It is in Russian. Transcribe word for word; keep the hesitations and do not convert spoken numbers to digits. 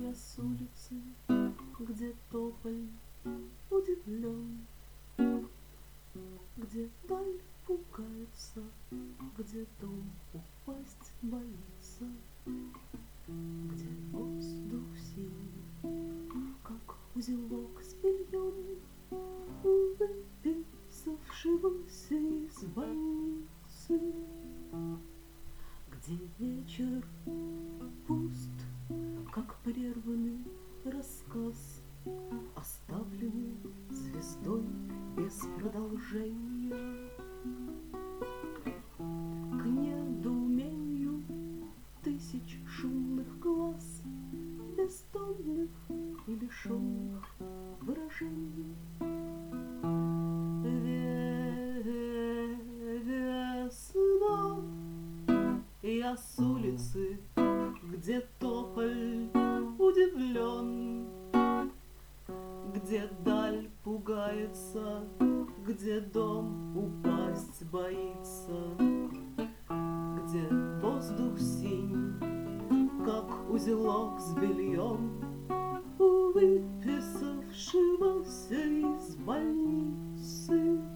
Я с улицы, где тополь удивлен, где даль пугается, где дом упасть боится, где воздух синий, как узелок с бельем у выписавшегося из больницы, где вечер пуст, как прерванный рассказ, оставленный звездой без продолжения. К недоумению тысяч шумных глаз, бездомных и лишенных выражений. Весна, я с улицы, где тополь удивлен, где даль пугается, где дом упасть боится, где воздух синь, как узелок с бельем у выписавшегося из больницы.